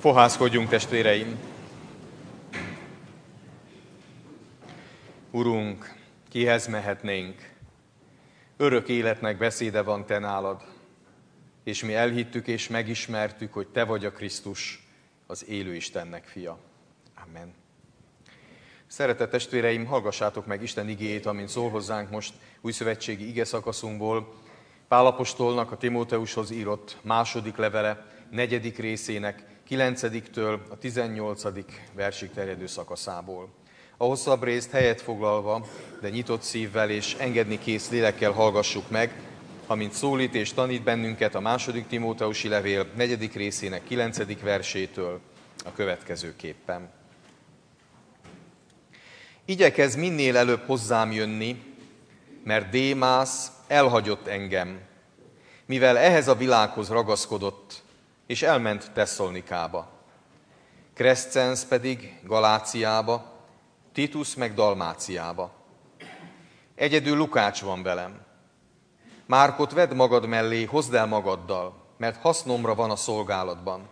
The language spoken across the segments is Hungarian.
Fohászkodjunk, testvéreim! Urunk, kihez mehetnénk? Örök életnek beszéde van te nálad, és mi elhittük és megismertük, hogy te vagy a Krisztus, az élő Istennek fia. Amen. Szeretett testvéreim, hallgassátok meg Isten igéjét, amint szól hozzánk most újszövetségi ige szakaszunkból, Pál apostolnak a Timóteushoz írott második levele, 4. részének 9-től a 18. versig terjedő szakaszából. A hosszabb részt helyet foglalva, de nyitott szívvel és engedni kész lélekkel hallgassuk meg, amint szólít és tanít bennünket a második Timóteusi levél 4. részének 9. versétől a következőképpen. Igyekezz minél előbb hozzám jönni, mert Démász elhagyott engem, mivel ehhez a világhoz ragaszkodott, és elment Tesszalonikába. Crescens pedig Galáciába, Titus meg Dalmáciába. Egyedül Lukács van velem. Márkot vedd magad mellé, hozd el magaddal, mert hasznomra van a szolgálatban.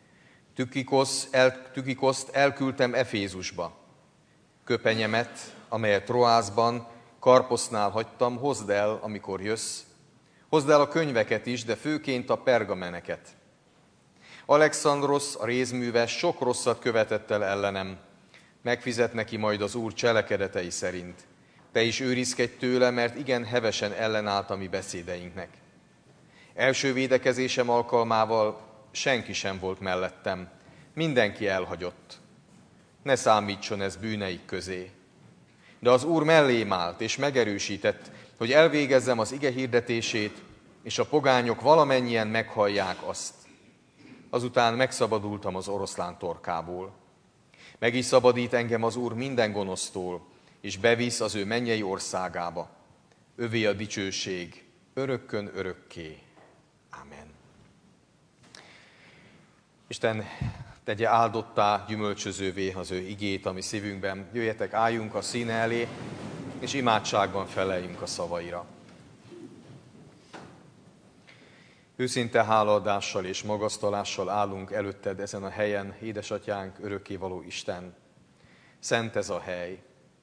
Tükikoszt elküldtem Efézusba. Köpenyemet, amelyet Troászban, Karposznál hagytam, hozd el, amikor jössz. Hozd el a könyveket is, de főként a pergameneket. Alexandrosz, a rézműves, sok rosszat követett el ellenem. Megfizet neki majd az Úr cselekedetei szerint. Te is őrizkedj tőle, mert igen hevesen ellenállt a mi beszédeinknek. Első védekezésem alkalmával senki sem volt mellettem. Mindenki elhagyott. Ne számítson ez bűneik közé. De az Úr mellém állt és megerősített, hogy elvégezzem az ige hirdetését, és a pogányok valamennyien meghallják azt. Azután megszabadultam az oroszlán torkából. Meg is szabadít engem az Úr minden gonosztól, és bevisz az ő mennyei országába. Övé a dicsőség, örökkön örökké. Amen. Isten tegye áldottá, gyümölcsözővé az ő igét a mi szívünkben. Jöjjetek, álljunk a színe elé, és imádságban feleljünk a szavaira. Őszinte hálaadással és magasztalással állunk előtted ezen a helyen, édesatyánk, örökkévaló Isten. Szent ez a hely.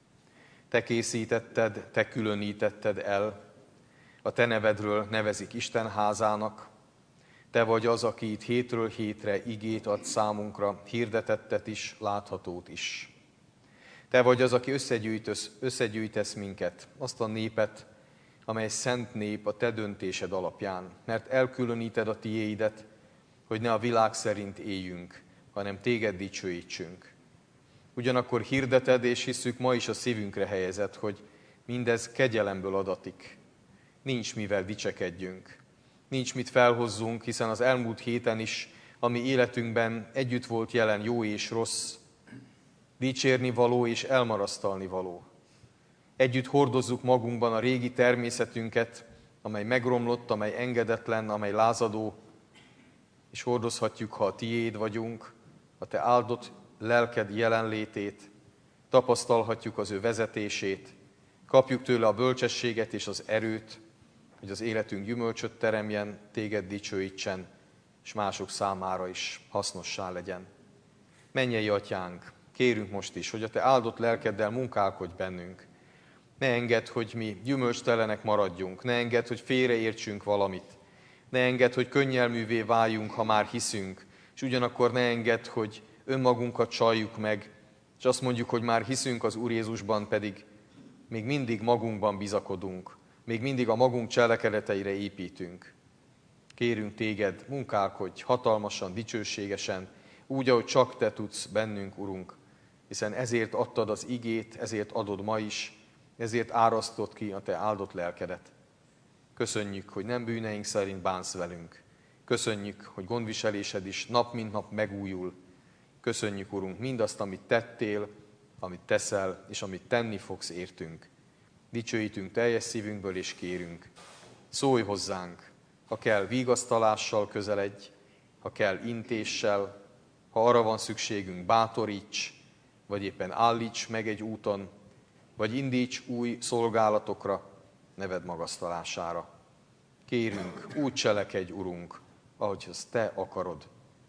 Te készítetted, te különítetted el, a te nevedről nevezik Isten házának. Te vagy az, aki itt hétről hétre igét ad számunkra, hirdetettet is, láthatót is. Te vagy az, aki összegyűjtesz minket, azt a népet, amely szent nép a te döntésed alapján, mert elkülöníted a tiéidet, hogy ne a világ szerint éljünk, hanem téged dicsőítsünk. Ugyanakkor hirdeted és hisszük ma is a szívünkre helyezett, hogy mindez kegyelemből adatik. Nincs mivel dicsekedjünk. Nincs mit felhozzunk, hiszen az elmúlt héten is, ami életünkben együtt volt jelen jó és rossz, dicsérni való és elmarasztalni való. Együtt hordozzuk magunkban a régi természetünket, amely megromlott, amely engedetlen, amely lázadó, és hordozhatjuk, ha a tiéd vagyunk, a te áldott lelked jelenlétét, tapasztalhatjuk az ő vezetését, kapjuk tőle a bölcsességet és az erőt, hogy az életünk gyümölcsöt teremjen, téged dicsőítsen, és mások számára is hasznossá legyen. Mennyei atyánk, kérünk most is, hogy a te áldott lelkeddel munkálkodj bennünk. Ne engedd, hogy mi gyümölcstelenek maradjunk, ne engedd, hogy félreértsünk valamit, ne engedd, hogy könnyelművé váljunk, ha már hiszünk, és ugyanakkor ne engedd, hogy önmagunkat csaljuk meg, és azt mondjuk, hogy már hiszünk az Úr Jézusban, pedig még mindig magunkban bizakodunk, még mindig a magunk cselekedeteire építünk. Kérünk téged, munkálkodj hatalmasan, dicsőségesen, úgy, ahogy csak te tudsz bennünk, Urunk, hiszen ezért adtad az igét, ezért adod ma is, ezért árasztod ki a te áldott lelkedet. Köszönjük, hogy nem bűneink szerint bánsz velünk. Köszönjük, hogy gondviselésed is nap mint nap megújul. Köszönjük, Urunk, mindazt, amit tettél, amit teszel, és amit tenni fogsz értünk. Dicsőítünk teljes szívünkből, és kérünk. Szólj hozzánk, ha kell vigasztalással közeledj, ha kell intéssel, ha arra van szükségünk, bátoríts, vagy éppen állíts meg egy úton, vagy indíts új szolgálatokra, neved magasztalására. Kérünk, úgy cselekedj, Urunk, ahogy azt te akarod.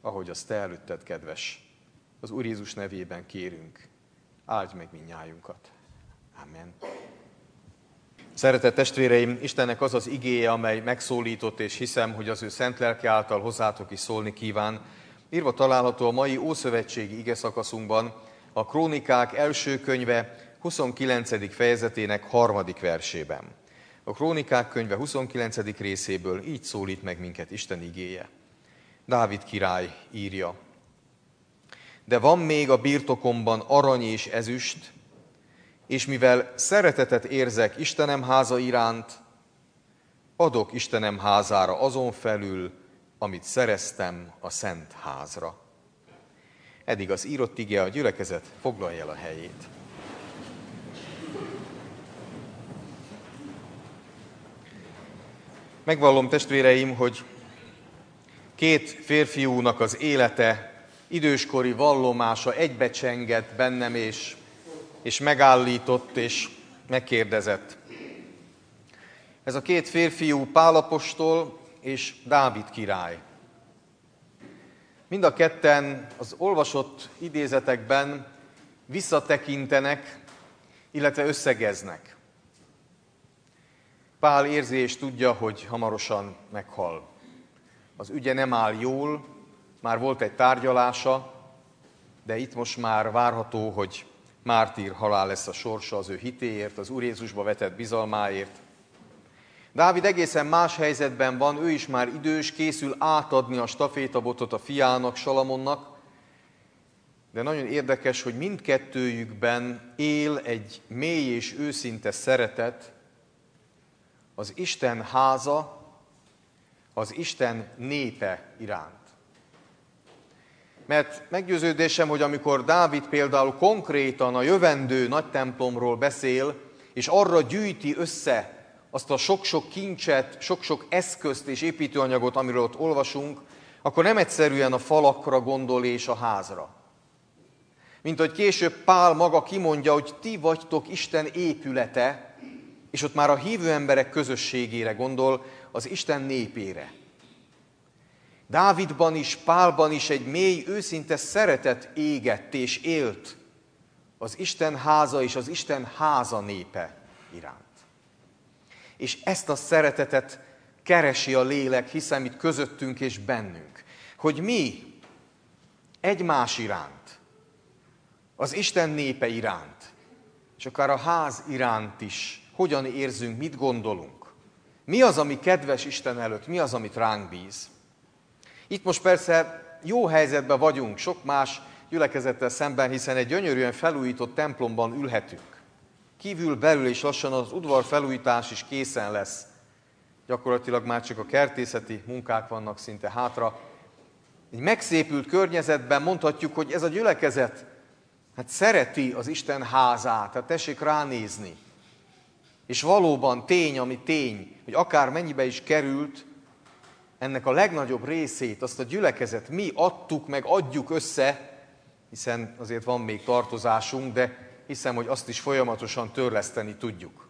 ahogy azt te előtted, kedves. Az Úr Jézus nevében kérünk, áldj meg mindnyájunkat. Amen. Szeretett testvéreim, Istennek az az igéje, amely megszólított, és hiszem, hogy az ő szent lelke által hozzátok is szólni kíván. Írva található a mai ószövetségi igeszakaszunkban, a Krónikák első könyve 29. fejezetének 3. versében. A Krónikák könyve 29. részéből így szólít meg minket Isten igéje. Dávid király írja: De van még a birtokomban arany és ezüst, és mivel szeretetet érzek Istenem háza iránt, adok Istenem házára azon felül, amit szereztem a szent házra. Eddig az írott ige, a gyülekezet foglalja el a helyét. Megvallom, testvéreim, hogy két férfiúnak az élete, időskori vallomása egybecsengett bennem, és megállított, és megkérdezett. Ez a két férfiú Pál apostol és Dávid király. Mind a ketten az olvasott idézetekben visszatekintenek, illetve összegeznek. Pál érzi és tudja, hogy hamarosan meghal. Az ügye nem áll jól, már volt egy tárgyalása, de itt most már várható, hogy mártír halál lesz a sorsa az ő hitéért, az Úr Jézusba vetett bizalmáért. Dávid egészen más helyzetben van, ő is már idős, készül átadni a stafétabotot a fiának, Salamonnak, de nagyon érdekes, hogy mindkettőjükben él egy mély és őszinte szeretet az Isten háza, az Isten népe iránt. Mert meggyőződésem, hogy amikor Dávid például konkrétan a jövendő nagy templomról beszél, és arra gyűjti össze azt a sok-sok kincset, sok-sok eszközt és építőanyagot, amiről ott olvasunk, akkor nem egyszerűen a falakra gondol és a házra. Mint hogy később Pál maga kimondja, hogy ti vagytok Isten épülete, és ott már a hívő emberek közösségére gondol, az Isten népére. Dávidban is, Pálban is egy mély, őszinte szeretet égett és élt az Isten háza és az Isten háza népe iránt. És ezt a szeretetet keresi a lélek, hiszem itt közöttünk és bennünk, hogy mi egymás iránt, az Isten népe iránt, és akár a ház iránt is hogyan érzünk, mit gondolunk. Mi az, ami kedves Isten előtt, mi az, amit ránk bíz. Itt most persze jó helyzetben vagyunk sok más gyülekezettel szemben, hiszen egy gyönyörűen felújított templomban ülhetünk. Kívül, belül és lassan az udvar felújítás is készen lesz. Gyakorlatilag már csak a kertészeti munkák vannak szinte hátra. Egy megszépült környezetben mondhatjuk, hogy ez a gyülekezet szereti az Isten házát, tehát tessék ránézni. És valóban tény, ami tény, hogy akár mennyibe is került, ennek a legnagyobb részét, azt a gyülekezet mi adtuk, meg adjuk össze, hiszen azért van még tartozásunk, de hiszem, hogy azt is folyamatosan törleszteni tudjuk.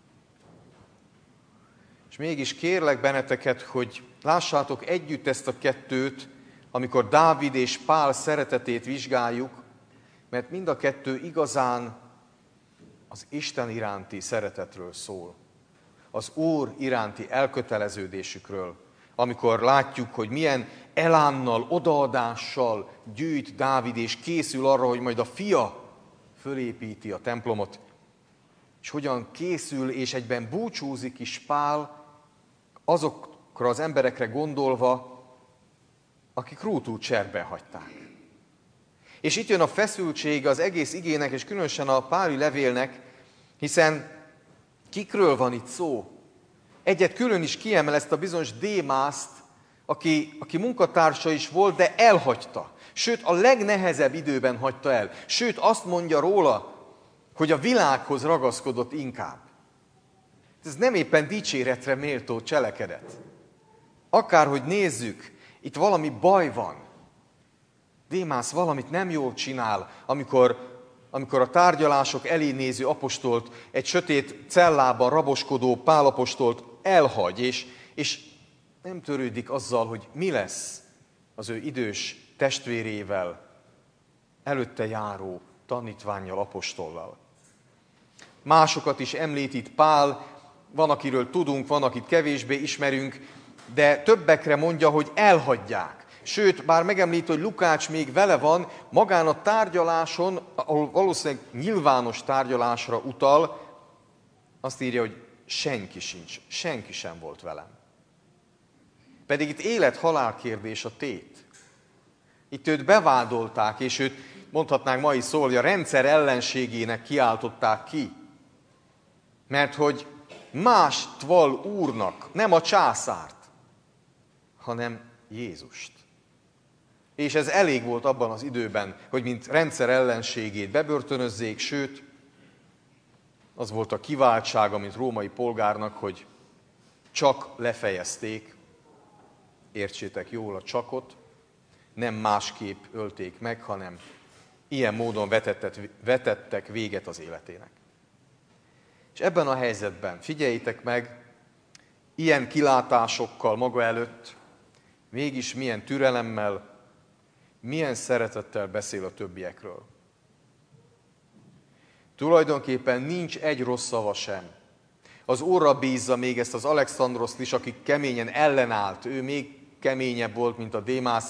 És mégis kérlek benneteket, hogy lássátok együtt ezt a kettőt, amikor Dávid és Pál szeretetét vizsgáljuk, mert mind a kettő igazán az Isten iránti szeretetről szól. Az Úr iránti elköteleződésükről, amikor látjuk, hogy milyen elánnal, odaadással gyűjt Dávid, és készül arra, hogy majd a fia fölépíti a templomot, és hogyan készül, és egyben búcsúzik is Pál azokra az emberekre gondolva, akik rútul cserben hagyták. És itt jön a feszültség az egész igének, és különösen a páli levélnek, hiszen kikről van itt szó? Egyet külön is kiemel, ezt a bizonyos Démászt, aki munkatársa is volt, de elhagyta. Sőt, a legnehezebb időben hagyta el. Sőt, azt mondja róla, hogy a világhoz ragaszkodott inkább. Ez nem éppen dicséretre méltó cselekedet. Akárhogy nézzük, itt valami baj van. Démász valamit nem jól csinál, amikor a tárgyalások elé néző apostolt, egy sötét cellában raboskodó Pál apostolt elhagy, és nem törődik azzal, hogy mi lesz az ő idős testvérével, előtte járó tanítvánnyal, apostollal. Másokat is említ itt Pál, van, akiről tudunk, van, akit kevésbé ismerünk, de többekre mondja, hogy elhagyják. Sőt, bár megemlít, hogy Lukács még vele van, magán a tárgyaláson, ahol valószínűleg nyilvános tárgyalásra utal, azt írja, hogy senki sem volt velem. Pedig itt élet-halál kérdés a tét. Itt őt bevádolták, és őt mondhatnánk ma is szól, hogy a rendszer ellenségének kiáltották ki. Mert hogy mást val úrnak, nem a császárt, hanem Jézust. És ez elég volt abban az időben, hogy mint rendszer ellenségét bebörtönözzék, sőt, az volt a kiváltsága, mint római polgárnak, hogy csak lefejezték, értsétek jól a csakot, nem másképp ölték meg, hanem ilyen módon vetettek véget az életének. És ebben a helyzetben, figyeljétek meg, ilyen kilátásokkal maga előtt, mégis milyen türelemmel, milyen szeretettel beszél a többiekről. Tulajdonképpen nincs egy rossz szava sem. Az Úrra bízza még ezt az Alexandroszt is, aki keményen ellenállt. Ő még keményebb volt, mint a Démász.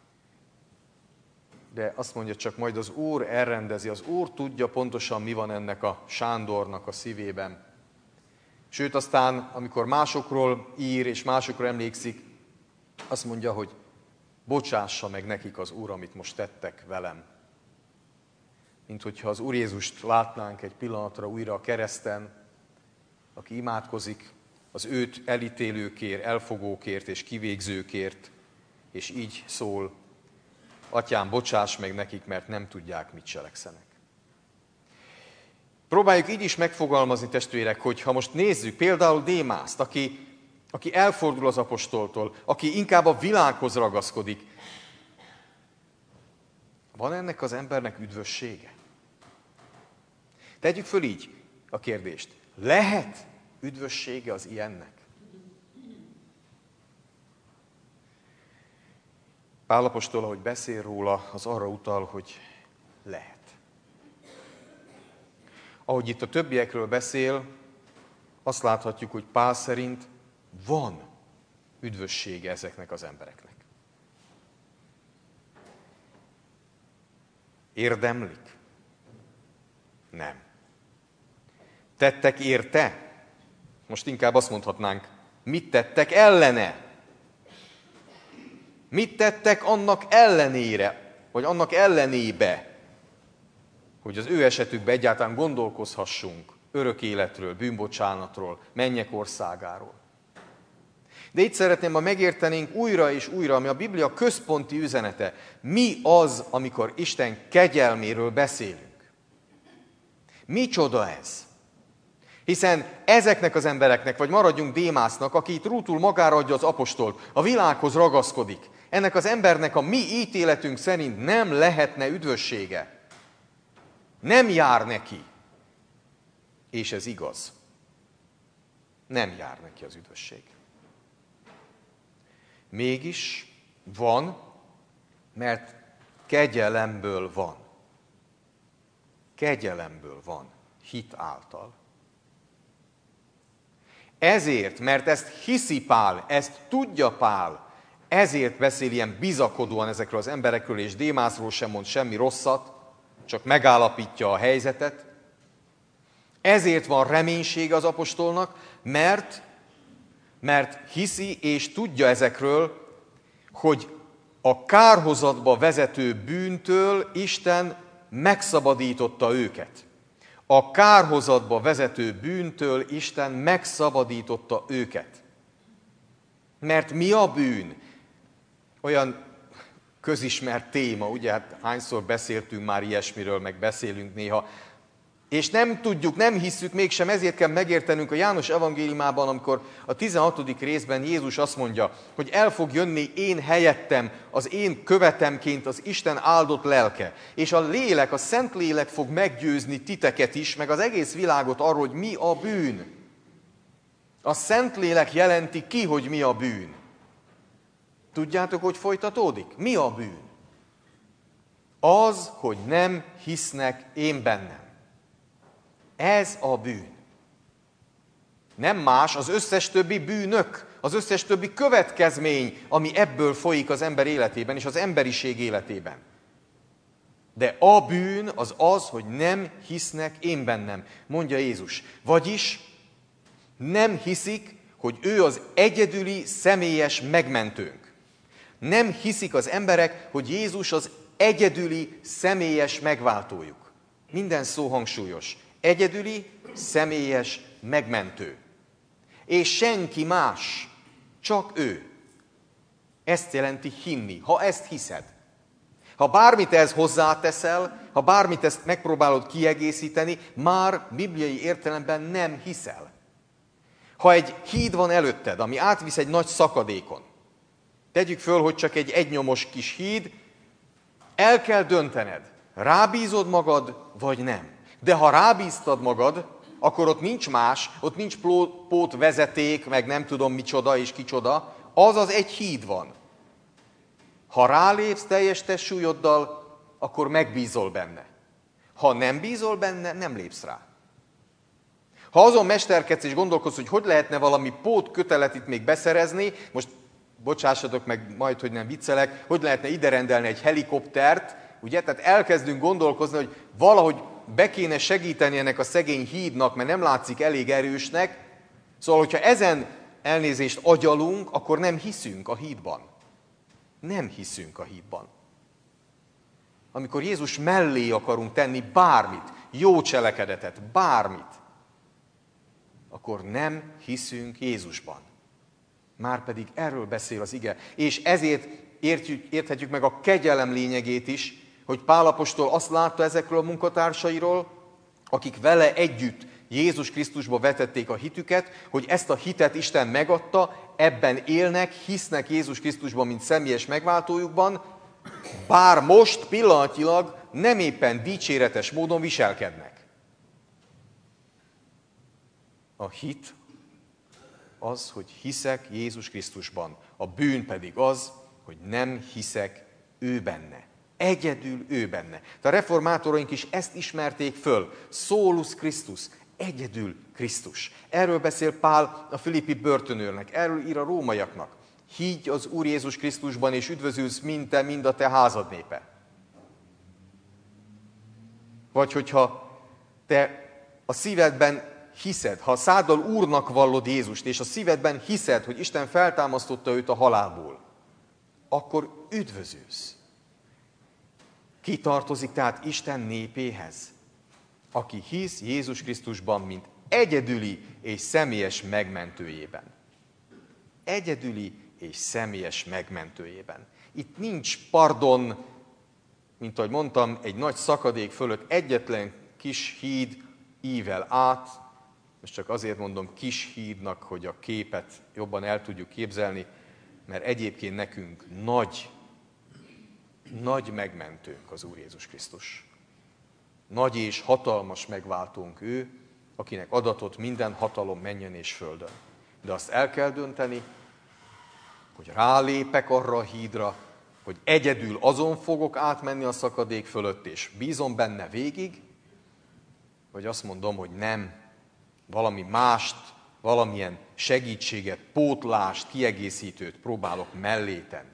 De azt mondja csak, majd az Úr elrendezi. Az Úr tudja pontosan, mi van ennek a Sándornak a szívében. Sőt, aztán, amikor másokról ír és másokra emlékszik, azt mondja, hogy bocsássa meg nekik az Úr, amit most tettek velem. Mint hogyha az Úr Jézust látnánk egy pillanatra újra a kereszten, aki imádkozik az őt elítélőkért, elfogókért és kivégzőkért, és így szól, Atyám, bocsáss meg nekik, mert nem tudják, mit cselekszenek. Próbáljuk így is megfogalmazni, testvérek, hogy ha most nézzük például Démászt, aki elfordul az apostoltól, aki inkább a világhoz ragaszkodik, van ennek az embernek üdvössége? Tegyük föl így a kérdést. Lehet üdvössége az ilyennek? Pál apostol, ahogy beszél róla, az arra utal, hogy lehet. Ahogy itt a többiekről beszél, azt láthatjuk, hogy Pál szerint van üdvössége ezeknek az embereknek. Érdemlik? Nem. Tettek érte? Most inkább azt mondhatnánk, mit tettek ellene? Mit tettek annak ellenére, vagy annak ellenébe, hogy az ő esetükben egyáltalán gondolkozhassunk örök életről, bűnbocsánatról, mennyek országáról. De itt szeretném, ha megértenénk újra és újra, ami a Biblia központi üzenete. Mi az, amikor Isten kegyelméről beszélünk? Micsoda ez? Hiszen ezeknek az embereknek, vagy maradjunk Démásznak, aki itt rútul magára adja az apostolt, a világhoz ragaszkodik, ennek az embernek a mi ítéletünk szerint nem lehetne üdvössége. Nem jár neki. És ez igaz. Nem jár neki az üdvösség. Mégis van, mert kegyelemből van. Kegyelemből van, hit által. Ezért, mert ezt hiszi Pál, ezt tudja Pál, ezért beszél ilyen bizakodóan ezekről az emberekről, és Démászról sem mond semmi rosszat, csak megállapítja a helyzetet. Ezért van reménység az apostolnak, mert hiszi és tudja ezekről, hogy a kárhozatba vezető bűntől Isten megszabadította őket. A kárhozatba vezető bűntől Isten megszabadította őket. Mert mi a bűn? Olyan közismert téma, ugye? Hát hányszor beszéltünk már ilyesmiről, meg beszélünk néha. És nem tudjuk, nem hisszük mégsem, ezért kell megértenünk a János evangéliumában, amikor a 16. részben Jézus azt mondja, hogy el fog jönni én helyettem, az én követemként az Isten áldott lelke. És a lélek, a Szent Lélek fog meggyőzni titeket is, meg az egész világot arról, hogy mi a bűn. A Szent Lélek jelenti ki, hogy mi a bűn. Tudjátok, hogy folytatódik? Mi a bűn? Az, hogy nem hisznek én bennem. Ez a bűn. Nem más, az összes többi bűnök, az összes többi következmény, ami ebből folyik az ember életében és az emberiség életében. De a bűn az az, hogy nem hisznek én bennem, mondja Jézus. Vagyis nem hiszik, hogy ő az egyedüli személyes megmentőnk. Nem hiszik az emberek, hogy Jézus az egyedüli személyes megváltójuk. Minden szó hangsúlyos. Egyedüli személyes megmentő. És senki más, csak ő. Ezt jelenti hinni, ha ezt hiszed. Ha bármit ehhez hozzáteszel, ha bármit ezt megpróbálod kiegészíteni, már bibliai értelemben nem hiszel. Ha egy híd van előtted, ami átvisz egy nagy szakadékon, tegyük föl, hogy csak egy egynyomos kis híd, el kell döntened, rábízod magad, vagy nem. De ha rábíztad magad, akkor ott nincs más, ott nincs pótvezeték, meg nem tudom micsoda és kicsoda, azaz egy híd van. Ha rálépsz teljes testsúlyoddal, akkor megbízol benne. Ha nem bízol benne, nem lépsz rá. Ha azon mesterkedsz és gondolkodsz, hogy lehetne valami pótkötelet itt még beszerezni, most bocsássatok meg majd, hogy nem viccelek, hogy lehetne ide rendelni egy helikoptert, ugye? Tehát elkezdünk gondolkozni, hogy valahogy be kéne segíteni ennek a szegény hídnak, mert nem látszik elég erősnek. Szóval, hogyha ezen elnézést agyalunk, akkor nem hiszünk a hídban. Nem hiszünk a hídban. Amikor Jézus mellé akarunk tenni bármit, jó cselekedetet, bármit, akkor nem hiszünk Jézusban. Márpedig erről beszél az ige. És ezért érthetjük meg a kegyelem lényegét is, hogy Pál apostol azt látta ezekről a munkatársairól, akik vele együtt Jézus Krisztusba vetették a hitüket, hogy ezt a hitet Isten megadta, ebben élnek, hisznek Jézus Krisztusban, mint személyes megváltójukban, bár most pillanatilag nem éppen dicséretes módon viselkednek. A hit az, hogy hiszek Jézus Krisztusban. A bűn pedig az, hogy nem hiszek ő benne. Egyedül ő benne. De a reformátoraink is ezt ismerték föl. Solus Christus, egyedül Krisztus. Erről beszél Pál a filippi börtönőrnek, erről ír a rómaiaknak. Higgy az Úr Jézus Krisztusban, és üdvözülsz mind te, mind a te házad népe. Vagy hogyha te a szívedben hiszed, ha a száddal Úrnak vallod Jézust, és a szívedben hiszed, hogy Isten feltámasztotta őt a halálból, akkor üdvözülsz. Ki tartozik tehát Isten népéhez? Aki hisz Jézus Krisztusban, mint egyedüli és személyes megmentőjében. Egyedüli és személyes megmentőjében. Itt nincs pardon, mint ahogy mondtam, egy nagy szakadék fölött egyetlen kis híd ível át. Most csak azért mondom kis hídnak, hogy a képet jobban el tudjuk képzelni, mert egyébként nekünk nagy megmentőnk az Úr Jézus Krisztus. Nagy és hatalmas megváltónk ő, akinek adatot minden hatalom mennyen és földön. De azt el kell dönteni, hogy rálépek arra a hídra, hogy egyedül azon fogok átmenni a szakadék fölött, és bízom benne végig, vagy azt mondom, hogy nem, valami mást, valamilyen segítséget, pótlást, kiegészítőt próbálok mellé tenni.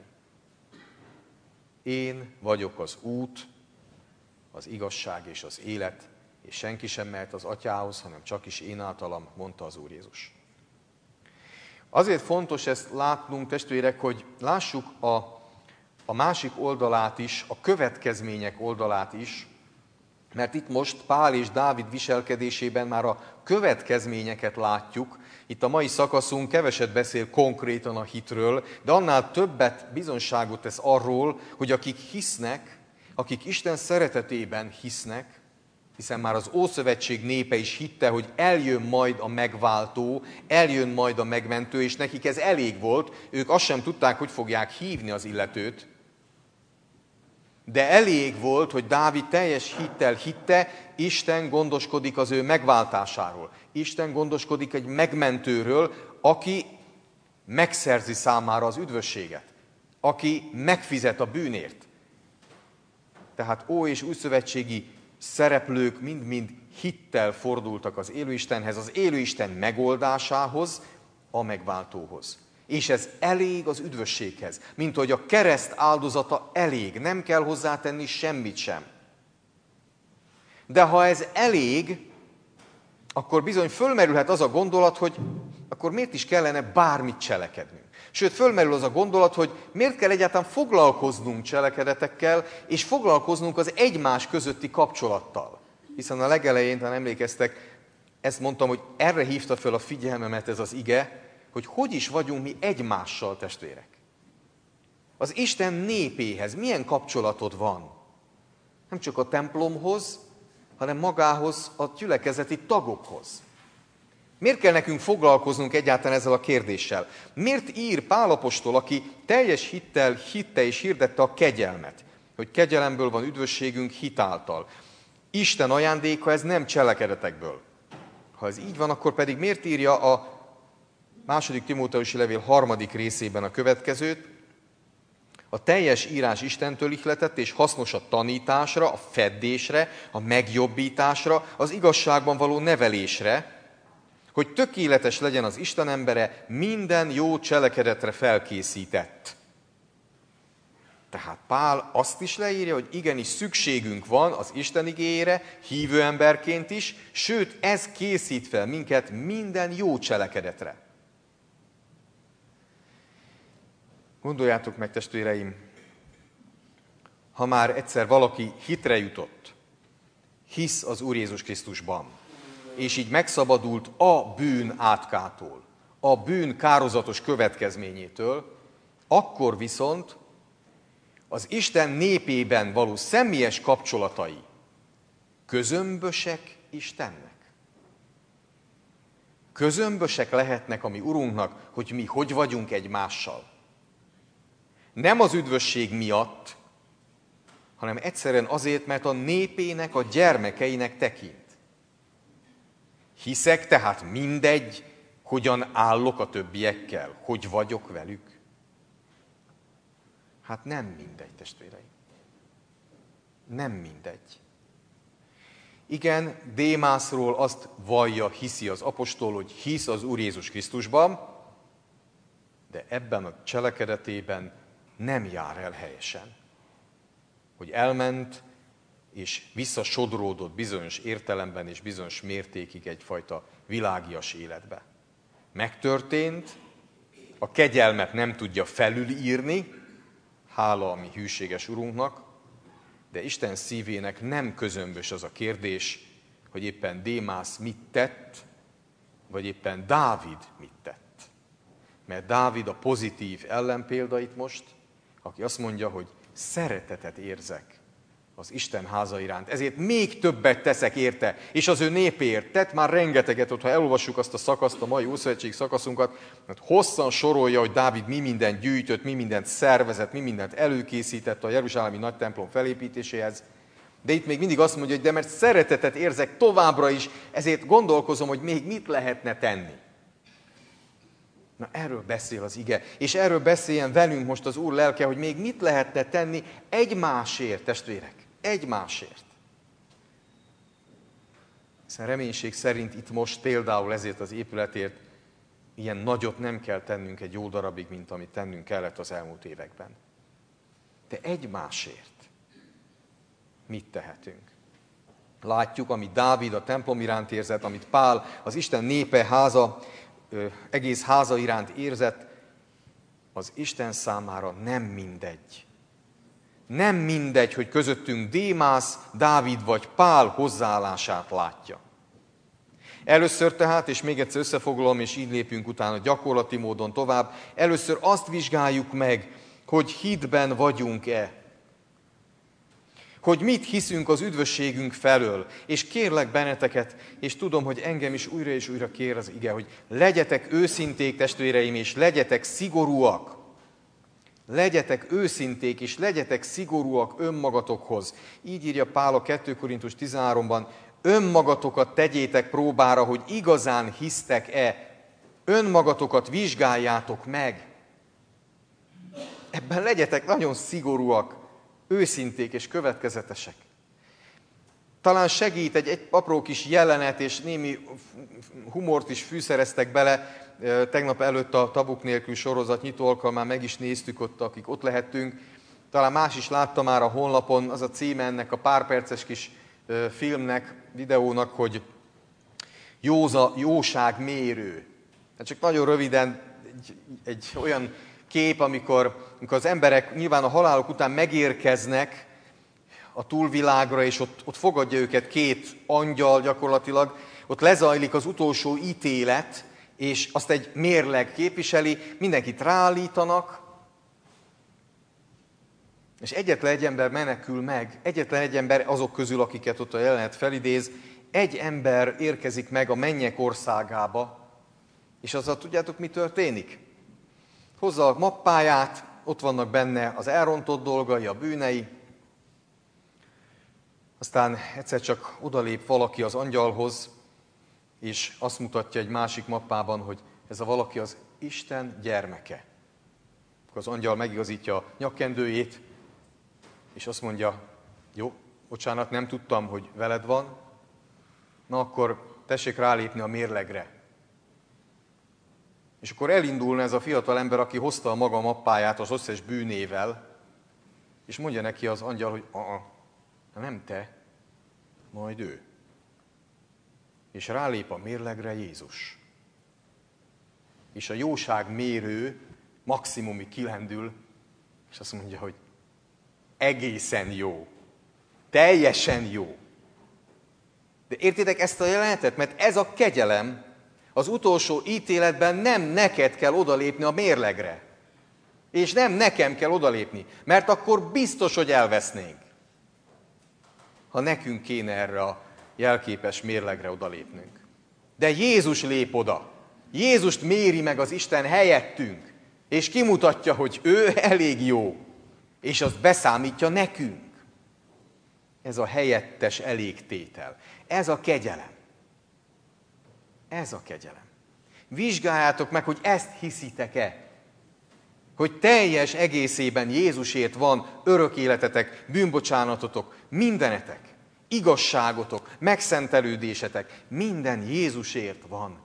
Én vagyok az út, az igazság és az élet, és senki sem mehet az Atyához, hanem csak is én általam, mondta az Úr Jézus. Azért fontos ezt látnunk, testvérek, hogy lássuk a másik oldalát is, a következmények oldalát is, mert itt most Pál és Dávid viselkedésében már a következményeket látjuk. Itt a mai szakaszunk keveset beszél konkrétan a hitről, de annál többet bizonyságot tesz arról, hogy akik hisznek, akik Isten szeretetében hisznek, hiszen már az Ószövetség népe is hitte, hogy eljön majd a megváltó, eljön majd a megmentő, és nekik ez elég volt, ők azt sem tudták, hogy fogják hívni az illetőt, de elég volt, hogy Dávid teljes hittel hitte, Isten gondoskodik az ő megváltásáról. Isten gondoskodik egy megmentőről, aki megszerzi számára az üdvösséget. aki megfizet a bűnért. Tehát Ó és Újszövetségi szereplők mind-mind hittel fordultak az élőistenhez, az élőisten megoldásához, a megváltóhoz. És ez elég az üdvösséghez, mint hogy a kereszt áldozata elég, nem kell hozzátenni semmit sem. De ha ez elég, akkor bizony fölmerülhet az a gondolat, hogy akkor miért is kellene bármit cselekednünk. Sőt, fölmerül az a gondolat, hogy miért kell egyáltalán foglalkoznunk cselekedetekkel, és foglalkoznunk az egymás közötti kapcsolattal. Hiszen a legelején, ha emlékeztek, ezt mondtam, hogy erre hívta föl a figyelmemet ez az ige, hogy is vagyunk mi egymással, testvérek. Az Isten népéhez milyen kapcsolatod van? Nem csak a templomhoz, hanem magához, a gyülekezeti tagokhoz. Miért kell nekünk foglalkoznunk egyáltalán ezzel a kérdéssel? Miért ír Pál apostol, aki teljes hittel hitte és hirdette a kegyelmet, hogy kegyelemből van üdvösségünk hitáltal? Isten ajándéka, ez nem cselekedetekből. Ha ez így van, akkor pedig miért írja a 2. Timóteusi levél 3. részében a következőt? A teljes írás Istentől ihletett és hasznos a tanításra, a feddésre, a megjobbításra, az igazságban való nevelésre, hogy tökéletes legyen az Isten embere, minden jó cselekedetre felkészített. Tehát Pál azt is leírja, hogy igenis szükségünk van az Isten igéjére, hívő emberként is, sőt, ez készít fel minket minden jó cselekedetre. Gondoljátok meg, testvéreim, ha már egyszer valaki hitre jutott, hisz az Úr Jézus Krisztusban, és így megszabadult a bűn átkától, a bűn kározatos következményétől, akkor viszont az Isten népében való személyes kapcsolatai közömbösek Istennek. Közömbösek lehetnek a mi Urunknak, hogy mi hogy vagyunk egymással. Nem az üdvösség miatt, hanem egyszerűen azért, mert a népének, a gyermekeinek tekint. Hiszek, tehát mindegy, hogyan állok a többiekkel, hogy vagyok velük. Hát nem mindegy, testvéreim. Nem mindegy. Igen, Démászról azt vallja, hiszi az apostol, hogy hisz az Úr Jézus Krisztusban, de ebben a cselekedetében nem jár el helyesen. Hogy elment és visszasodródott bizonyos értelemben és bizonyos mértékig egyfajta világias életbe. Megtörtént, a kegyelmet nem tudja felülírni, hála a mi hűséges Urunknak, de Isten szívének nem közömbös az a kérdés, hogy éppen Démász mit tett, vagy éppen Dávid mit tett. Mert Dávid a pozitív ellenpélda itt most, aki azt mondja, hogy szeretetet érzek az Isten háza iránt, ezért még többet teszek érte, és az ő népéért tett már rengeteget, ott ha elolvassuk azt a szakaszt, a mai Ószövetség szakaszunkat, mert hosszan sorolja, hogy Dávid mi mindent gyűjtött, mi mindent szervezett, mi mindent előkészített a jeruzsálemi nagy templom felépítéséhez, de itt még mindig azt mondja, hogy de mert szeretetet érzek továbbra is, ezért gondolkozom, hogy még mit lehetne tenni. Na erről beszél az ige, és erről beszéljen velünk most az Úr lelke, hogy még mit lehetne tenni egymásért, testvérek, egymásért. Hiszen reménység szerint itt most például ezért az épületért ilyen nagyot nem kell tennünk egy jó darabig, mint amit tennünk kellett az elmúlt években. De egymásért mit tehetünk? Látjuk, amit Dávid a templom iránt érzett, amit Pál az Isten népe háza, egész háza iránt érzett, az Isten számára nem mindegy. Nem mindegy, hogy közöttünk Démász, Dávid vagy Pál hozzáállását látja. Először tehát, és még egyszer összefoglalom, és így lépünk utána gyakorlati módon tovább, először azt vizsgáljuk meg, hogy hitben vagyunk-e. Hogy mit hiszünk az üdvösségünk felől. És kérlek benneteket, és tudom, hogy engem is újra és újra kér az ige, hogy legyetek őszinték, testvéreim, és legyetek szigorúak. Legyetek őszinték, és legyetek szigorúak önmagatokhoz. Így írja Pál a 2 Korintus 13-ban, önmagatokat tegyétek próbára, hogy igazán hisztek-e. Önmagatokat vizsgáljátok meg. ebben legyetek nagyon szigorúak, őszinték és következetesek. Talán segít egy apró kis jelenet, és némi humort is fűszereztek bele. Tegnap előtt a Tabuk nélkül sorozat nyitó alkalmán meg is néztük ott, akik ott lehettünk. Talán más is látta már a honlapon, az a címe ennek a pár perces kis filmnek, videónak, hogy jóságmérő. Hát csak nagyon röviden egy olyan kép, amikor az emberek nyilván a haláluk után megérkeznek a túlvilágra, és ott fogadja őket két angyal gyakorlatilag, ott lezajlik az utolsó ítélet, és azt egy mérleg képviseli, mindenkit ráállítanak, és egyetlen egy ember menekül meg, egyetlen egy ember azok közül, akiket ott a jelenet felidéz, egy ember érkezik meg a mennyek országába, és azzal tudjátok, mi történik? Hozza a mappáját, ott vannak benne az elrontott dolgai, a bűnei, aztán egyszer csak odalép valaki az angyalhoz, és azt mutatja egy másik mappában, hogy ez a valaki az Isten gyermeke. Akkor az angyal megigazítja a nyakkendőjét, és azt mondja, jó, bocsánat, nem tudtam, hogy veled van, na akkor tessék rálépni a mérlegre. És akkor elindulna ez a fiatal ember, aki hozta a maga mappáját az összes bűnével, és mondja neki az angyal, hogy nem te, majd ő. És rálép a mérlegre Jézus. És a jóságmérő maximumig kilendül, és azt mondja, hogy egészen jó. Teljesen jó. De értitek ezt a jelenetet? Mert ez a kegyelem az utolsó ítéletben nem neked kell odalépni a mérlegre. És nem nekem kell odalépni, mert akkor biztos, hogy elvesznénk. Ha nekünk kéne erre a jelképes mérlegre odalépnünk. De Jézus lép oda. Jézust méri meg az Isten helyettünk, és kimutatja, hogy ő elég jó, és azt beszámítja nekünk. Ez a helyettes elégtétel. Ez a kegyelem. Ez a kegyelem. Vizsgáljátok meg, hogy ezt hiszitek-e. Hogy teljes egészében Jézusért van örök életetek, bűnbocsánatotok, mindenetek, igazságotok, megszentelődésetek, minden Jézusért van.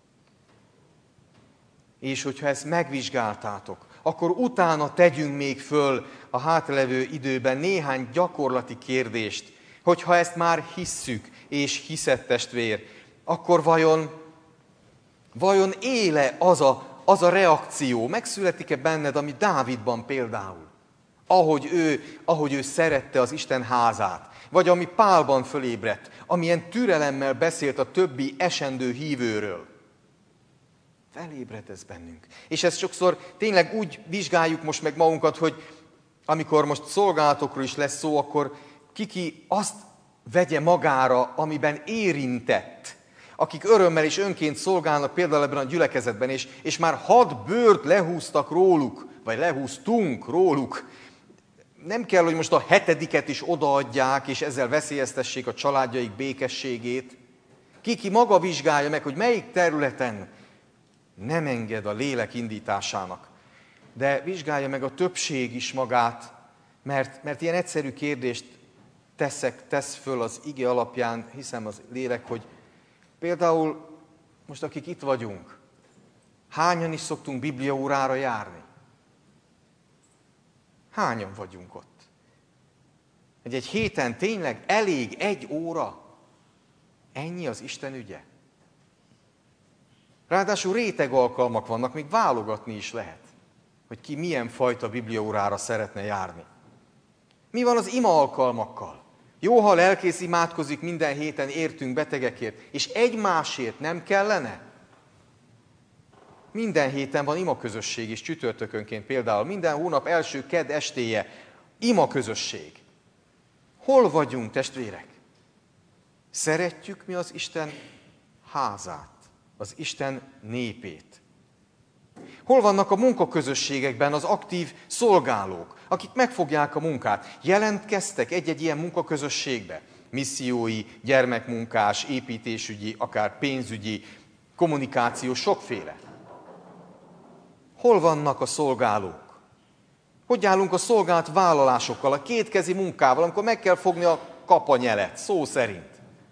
És hogyha ezt megvizsgáltátok, akkor utána tegyünk még föl a hátralevő időben néhány gyakorlati kérdést, hogyha ezt már hisszük és hiszed testvér, akkor vajon éle az a reakció, megszületik-e benned, ami Dávidban például, ahogy ő szerette az Isten házát, vagy ami Pálban fölébredt, amilyen türelemmel beszélt a többi esendő hívőről. Felébred ez bennünk. És ezt sokszor tényleg úgy vizsgáljuk most meg magunkat, hogy amikor most szolgálatokról is lesz szó, akkor ki azt vegye magára, amiben érintett. Akik örömmel és önként szolgálnak például ebben a gyülekezetben, és már 6 bőrt lehúztak róluk, vagy lehúztunk róluk. Nem kell, hogy most a 7. is odaadják, és ezzel veszélyeztessék a családjaik békességét. Ki maga vizsgálja meg, hogy melyik területen nem enged a lélek indításának. De vizsgálja meg a többség is magát, mert ilyen egyszerű kérdést tesz föl az ige alapján, hiszem az lélek, hogy például most akik itt vagyunk, hányan is szoktunk bibliaórára járni? Hányan vagyunk ott? Egy héten tényleg elég 1 óra? Ennyi az Isten ügye? Ráadásul réteg alkalmak vannak, még válogatni is lehet, hogy ki milyen fajta bibliaórára szeretne járni. Mi van az ima alkalmakkal? Jó, ha lelkész imádkozik minden héten értünk betegekért, és egymásért nem kellene? Minden héten van imaközösség is, csütörtökönként például. Minden hónap első kedd estéje imaközösség. Hol vagyunk, testvérek? Szeretjük mi az Isten házát, az Isten népét? Hol vannak a munkaközösségekben az aktív szolgálók, akik megfogják a munkát? Jelentkeztek egy-egy ilyen munkaközösségbe? Missziói, gyermekmunkás, építésügyi, akár pénzügyi, kommunikáció, sokféle. Hol vannak a szolgálók? Hogy állunk a szolgált vállalásokkal, a kétkezi munkával, amikor meg kell fogni a kapanyelet, szó szerint?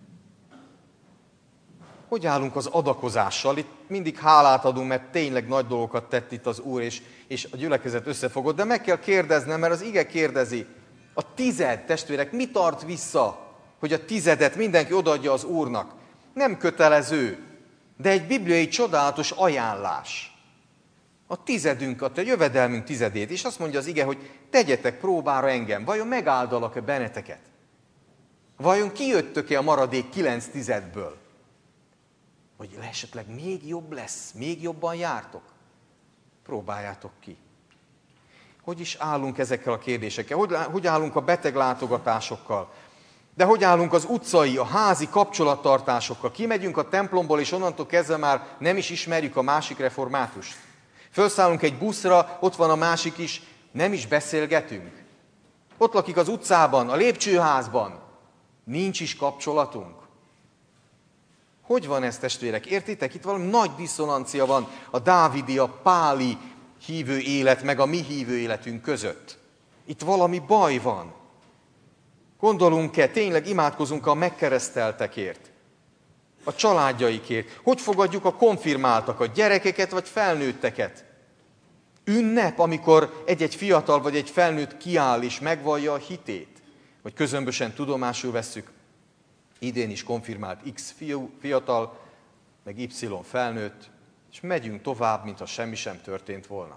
Hogy állunk az adakozással? Itt mindig hálát adunk, mert tényleg nagy dolgokat tett itt az Úr, és a gyülekezet összefogott. De meg kell kérdeznem, mert az ige kérdezi, a tized, testvérek, mi tart vissza, hogy a tizedet mindenki odaadja az Úrnak? Nem kötelező, de egy bibliai csodálatos ajánlás. A tizedünket, a jövedelmünk tizedét. És azt mondja az ige, hogy tegyetek próbára engem. Vajon megáldalak-e benneteket? Vajon kijöttök-e a maradék 9 tizedből? Vagy esetleg még jobb lesz, még jobban jártok? Próbáljátok ki. Hogy is állunk ezekkel a kérdésekkel? Hogy állunk a beteglátogatásokkal? De hogy állunk az utcai, a házi kapcsolattartásokkal? Kimegyünk a templomból, és onnantól kezdve már nem is ismerjük a másik reformátust. Felszállunk egy buszra, ott van a másik is, nem is beszélgetünk. Ott lakik az utcában, a lépcsőházban. Nincs is kapcsolatunk. Hogy van ez, testvérek? Értitek? Itt valami nagy diszonancia van a dávidi, a páli hívő élet, meg a mi hívő életünk között. Itt valami baj van. Gondolunk-e, tényleg imádkozunk a megkereszteltekért, a családjaikért? Hogy fogadjuk a konfirmáltakat, gyerekeket vagy felnőtteket? Ünnep, amikor egy-egy fiatal vagy egy felnőtt kiáll és megvallja a hitét? Vagy közömbösen tudomásul vesszük, idén is konfirmált X fiatal, meg Y felnőtt, és megyünk tovább, mintha semmi sem történt volna.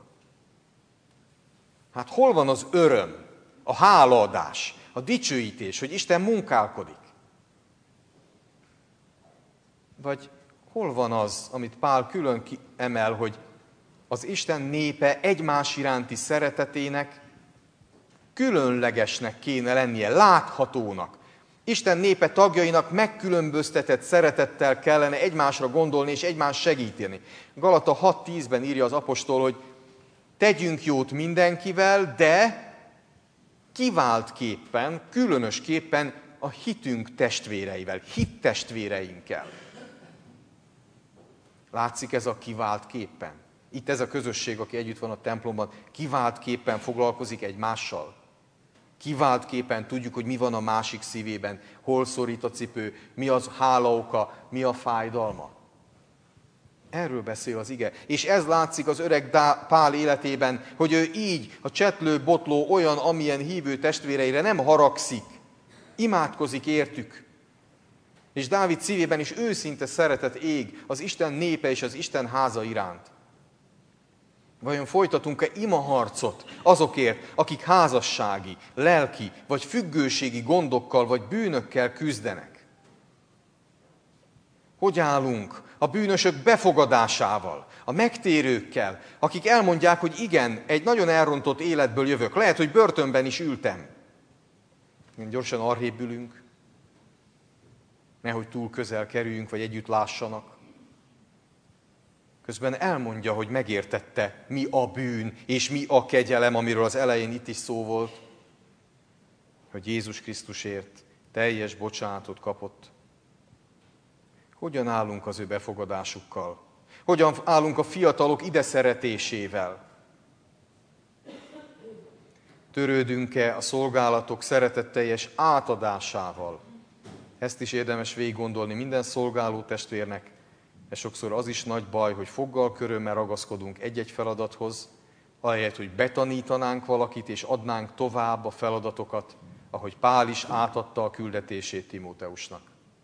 Hát hol van az öröm, a hálaadás, a dicsőítés, hogy Isten munkálkodik? Vagy hol van az, amit Pál külön emel, hogy az Isten népe egymás iránti szeretetének különlegesnek kéne lennie, láthatónak. Isten népe tagjainak megkülönböztetett szeretettel kellene egymásra gondolni és egymást segíteni. Galata 6:10-ben írja az apostol, hogy tegyünk jót mindenkivel, de kiváltképpen, különösképpen a hitünk testvéreivel, hittestvéreinkkel. Látszik ez a kiváltképpen? Itt ez a közösség, aki együtt van a templomban, kiváltképpen foglalkozik egymással. Kiváltképpen tudjuk, hogy mi van a másik szívében, hol szorít a cipő, mi az hálaoka, mi a fájdalma. Erről beszél az ige. És ez látszik az öreg Pál életében, hogy ő így, a csetlő, botló, olyan, amilyen hívő testvéreire nem haragszik, imádkozik értük. És Dávid szívében is őszinte szeretet ég az Isten népe és az Isten háza iránt. Vajon folytatunk-e imaharcot azokért, akik házassági, lelki vagy függőségi gondokkal vagy bűnökkel küzdenek? Hogy állunk a bűnösök befogadásával, a megtérőkkel, akik elmondják, hogy igen, egy nagyon elrontott életből jövök. Lehet, hogy börtönben is ültem. Gyorsan arrébb ülünk, nehogy túl közel kerüljünk, vagy együtt lássanak. Közben elmondja, hogy megértette, mi a bűn, és mi a kegyelem, amiről az elején itt is szó volt, hogy Jézus Krisztusért teljes bocsánatot kapott. Hogyan állunk az ő befogadásukkal? Hogyan állunk a fiatalok ide szeretésével? Törődünk-e a szolgálatok szeretetteljes átadásával? Ezt is érdemes végig gondolni minden szolgáló testvérnek. És sokszor az is nagy baj, hogy foggal körömmel ragaszkodunk egy-egy feladathoz, ahelyett, hogy betanítanánk valakit, és adnánk tovább a feladatokat, ahogy Pál is átadta a küldetését Timóteusnak.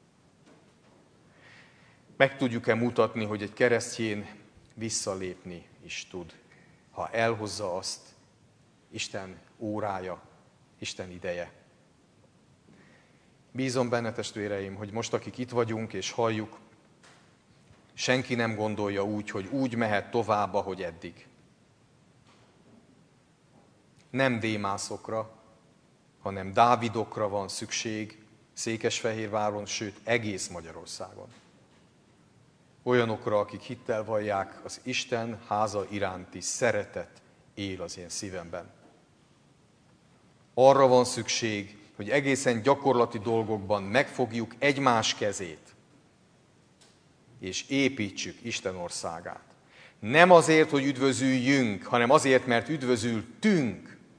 Meg tudjuk-e mutatni, hogy egy keresztjén visszalépni is tud, ha elhozza azt Isten órája, Isten ideje. Bízom benne, testvéreim, hogy most, akik itt vagyunk és halljuk, senki nem gondolja úgy, hogy úgy mehet tovább, ahogy eddig. Nem Démászokra, hanem Dávidokra van szükség Székesfehérváron, sőt egész Magyarországon. Olyanokra, akik hittel vallják, az Isten háza iránti szeretet él az én szívemben. Arra van szükség, hogy egészen gyakorlati dolgokban megfogjuk egymás kezét, és építsük Isten országát. Nem azért, hogy üdvözüljünk, hanem azért, mert üdvözültünk.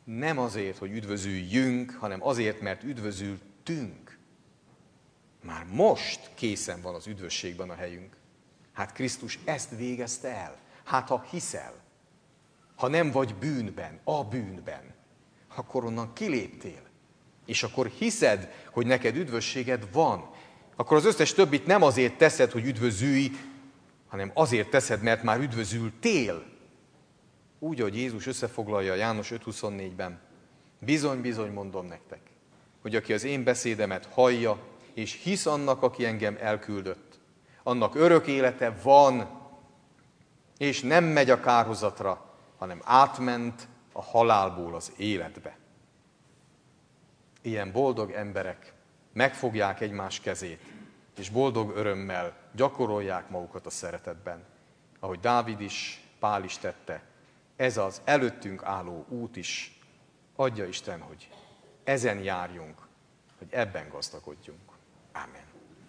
Nem azért, hogy üdvözüljünk, hanem azért, mert üdvözültünk. Már most készen van az üdvösségben a helyünk. Hát Krisztus ezt végezte el. Hát ha hiszel, ha nem vagy bűnben, a bűnben, akkor onnan kiléptél. És akkor hiszed, hogy neked üdvösséged van. Akkor az összes többit nem azért teszed, hogy üdvözülj, hanem azért teszed, mert már üdvözültél. Úgy, ahogy Jézus összefoglalja János 5.24-ben. Bizony, bizony mondom nektek, hogy aki az én beszédemet hallja, és hisz annak, aki engem elküldött, annak örök élete van, és nem megy a kárhozatra, hanem átment a halálból az életbe. Ilyen boldog emberek megfogják egymás kezét, és boldog örömmel gyakorolják magukat a szeretetben. Ahogy Dávid is, Pál is tette, ez az előttünk álló út is. Adja Isten, hogy ezen járjunk, hogy ebben gazdagodjunk. Ámen.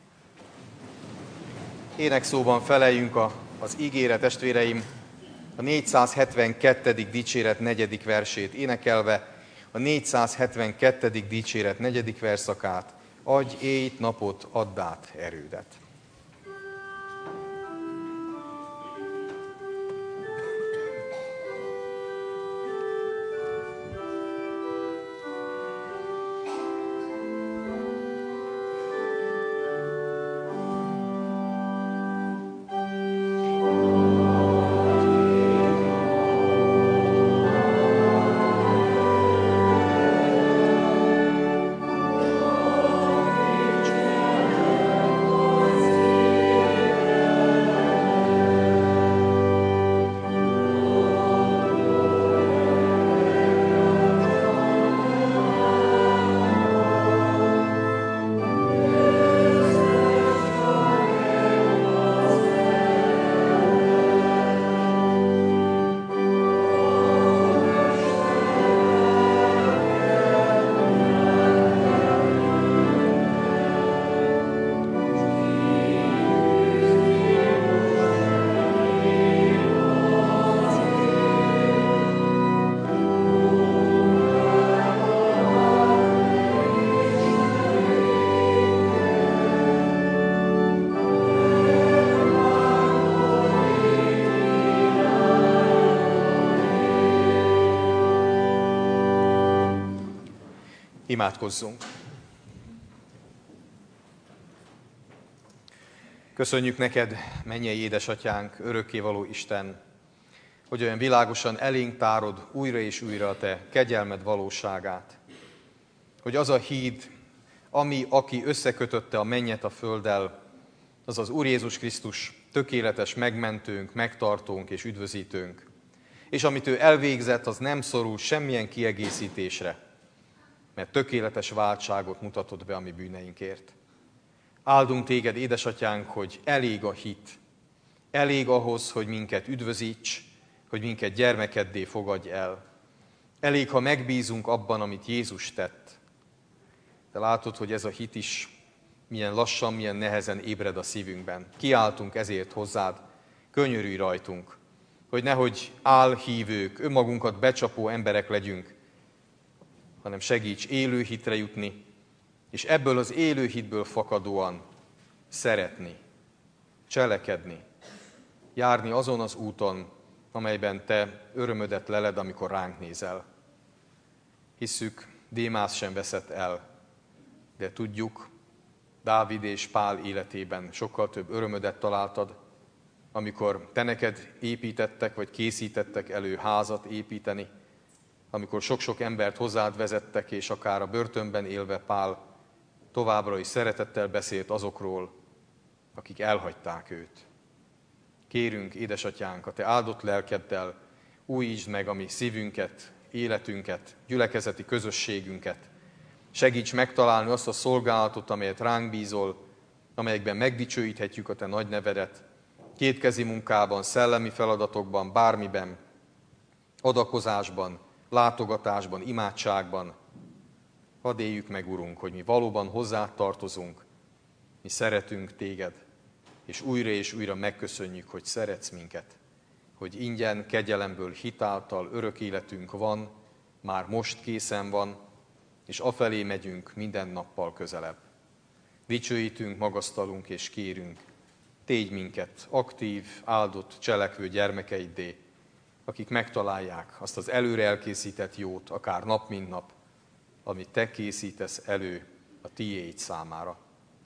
Énekszóban feleljünk az ígére, testvéreim, a 472. dicséret 4. versét énekelve, a 472. dicséret 4. verszakát, adj éjt napot, add át erődet. Imádkozzunk! Köszönjük neked, mennyei édesatyánk, örökkévaló Isten, hogy olyan világosan elénk tárod újra és újra a te kegyelmed valóságát. Hogy az a híd, aki összekötötte a mennyet a földdel, az az Úr Jézus Krisztus, tökéletes megmentőnk, megtartónk és üdvözítőnk. És amit ő elvégzett, az nem szorul semmilyen kiegészítésre, mert tökéletes váltságot mutatott be a mi bűneinkért. Áldunk téged, édesatyánk, hogy elég a hit, elég ahhoz, hogy minket üdvözíts, hogy minket gyermekeddé fogadj el. Elég, ha megbízunk abban, amit Jézus tett. De látod, hogy ez a hit is milyen lassan, milyen nehezen ébred a szívünkben. Kiáltunk ezért hozzád, könyörülj rajtunk, hogy nehogy álhívők, önmagunkat becsapó emberek legyünk, hanem segíts élő hitre jutni, és ebből az élő hitből fakadóan szeretni, cselekedni, járni azon az úton, amelyben te örömödet leled, amikor ránk nézel. Hisszük, Démász sem veszett el, de tudjuk, Dávid és Pál életében sokkal több örömödet találtad, amikor te neked építettek, vagy készítettek elő házat építeni, amikor sok-sok embert hozzád vezettek, és akár a börtönben élve Pál továbbra is szeretettel beszélt azokról, akik elhagyták őt. Kérünk, édesatyánk, a te áldott lelkeddel újítsd meg a mi szívünket, életünket, gyülekezeti közösségünket. Segíts megtalálni azt a szolgálatot, amelyet ránk bízol, amelyekben megdicsőíthetjük a te nagy nevedet, kétkezi munkában, szellemi feladatokban, bármiben, adakozásban, látogatásban, imádságban. Hadd éljük meg, Urunk, hogy mi valóban hozzád tartozunk, mi szeretünk téged, és újra megköszönjük, hogy szeretsz minket, hogy ingyen, kegyelemből, hitáltal örök életünk van, már most készen van, és afelé megyünk minden nappal közelebb. Dicsőítünk, magasztalunk és kérünk, tégy minket aktív, áldott, cselekvő gyermekeiddé, akik megtalálják azt az előre elkészített jót, akár nap mint nap, amit te készítesz elő a tiéd számára.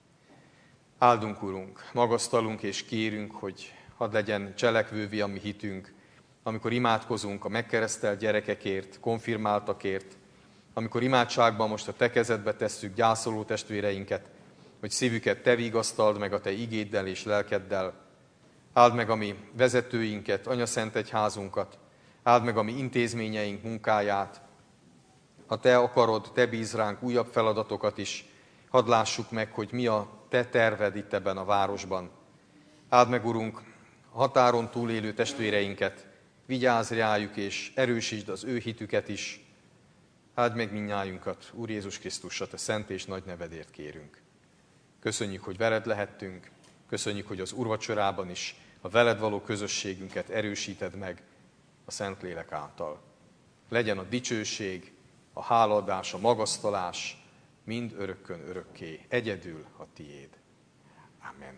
Áldunk, Urunk, magasztalunk és kérünk, hogy hadd legyen cselekvővé a mi hitünk, amikor imádkozunk a megkeresztelt gyerekekért, konfirmáltakért, amikor imádságban most a te kezedbe tesszük gyászoló testvéreinket, hogy szívüket te vigasztald meg a te igéddel és lelkeddel. Áld meg a mi vezetőinket, anyaszentegyházunkat, áld meg a mi intézményeink munkáját. Ha te akarod, te bíz ránk újabb feladatokat is, hadd lássuk meg, hogy mi a te terved itt ebben a városban. Áld meg, Urunk, a határon túlélő testvéreinket, vigyázz rájuk és erősítsd az ő hitüket is. Áld meg mindnyájunkat, Úr Jézus Krisztus, a te szent és nagy nevedért kérünk. Köszönjük, hogy veled lehettünk, köszönjük, hogy az úrvacsorában is a veled való közösségünket erősíted meg a Szentlélek által. Legyen a dicsőség, a hálaadás, a magasztalás mind örökkön örökké, egyedül a tiéd. Amen.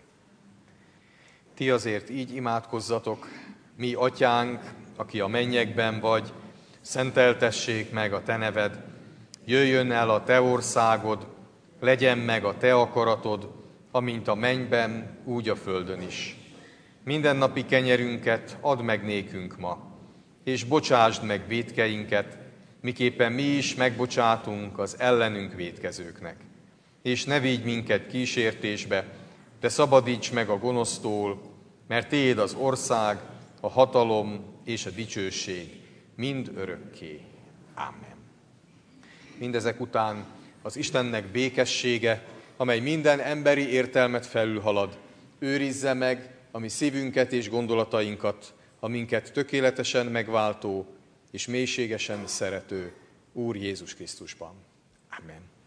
Ti azért így imádkozzatok: mi atyánk, aki a mennyekben vagy, szenteltessék meg a te neved, jöjjön el a te országod, legyen meg a te akaratod, amint a mennyben, úgy a földön is. Mindennapi kenyerünket add meg nékünk ma, és bocsásd meg vétkeinket, miképpen mi is megbocsátunk az ellenünk vétkezőknek. És ne vigy minket kísértésbe, de szabadíts meg a gonosztól, mert tiéd az ország, a hatalom és a dicsőség mind örökké. Amen. Mindezek után az Istennek békessége, amely minden emberi értelmet felülhalad, őrizze meg a mi szívünket és gondolatainkat, a minket tökéletesen megváltó és mélységesen szerető Úr Jézus Krisztusban. Amen.